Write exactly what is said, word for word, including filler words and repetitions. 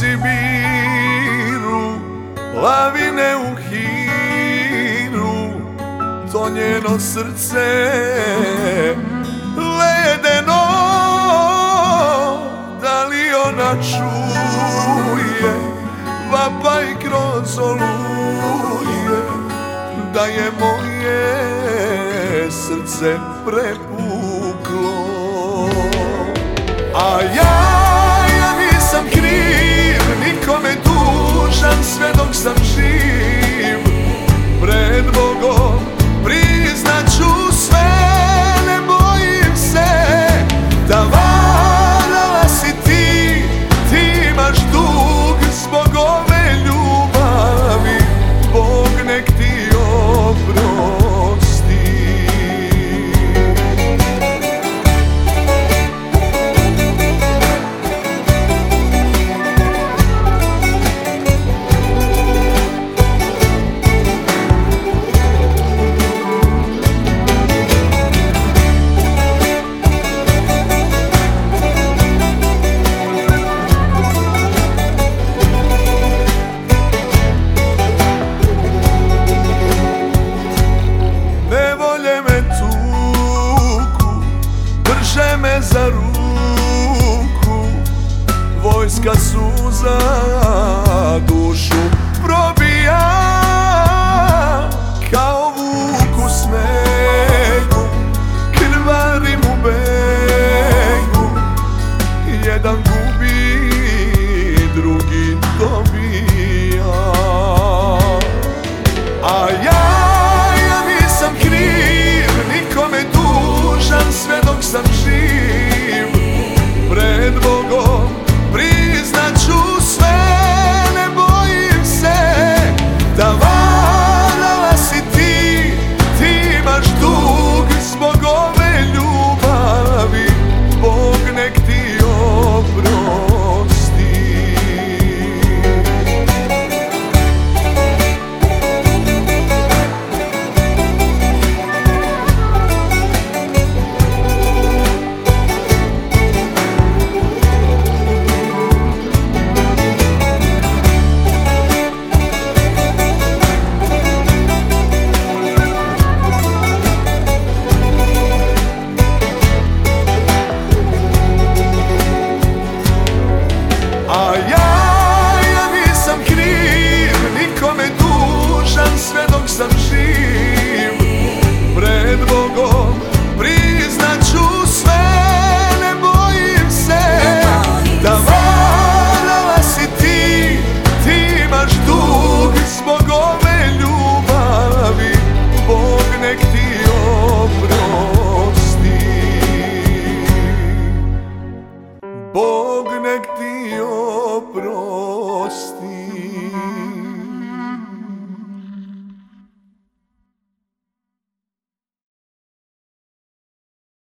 Sibiru, lavine u hiru, to njeno srce ledeno. Da li ona čuje vapaj kroz oluje, da je moje srce prepuklo? A ja, ja nisam kriv, nikome dužan, sve dok sam živ. Pred Bogom priznat ću sve, ne bojim se da varala si ti. Ti imaš dug zbog ove ljubavi, Bog nek ti oprosti. Za ruku vojska suza dušu probija, kao vuk u snegu, krvarim u begu. Jedan gubi, drugi dobija. A ja, ja nisam kriv, nikome dužan, sve dok sam živ. Pred Bogom priznat ću sve, ne bojim se da varala si ti. Ti imaš dug zbog ove ljubavi, Bog nek ti oprosti. A ja, ja nisam kriv, nikome dužan, sve dok sam živ. Pred Bogom priznat ću sve, ne bojim se da varala si ti. Ti imaš dug zbog ove ljubavi, Bog nek ti oprosti. Bog nek ti oprosti.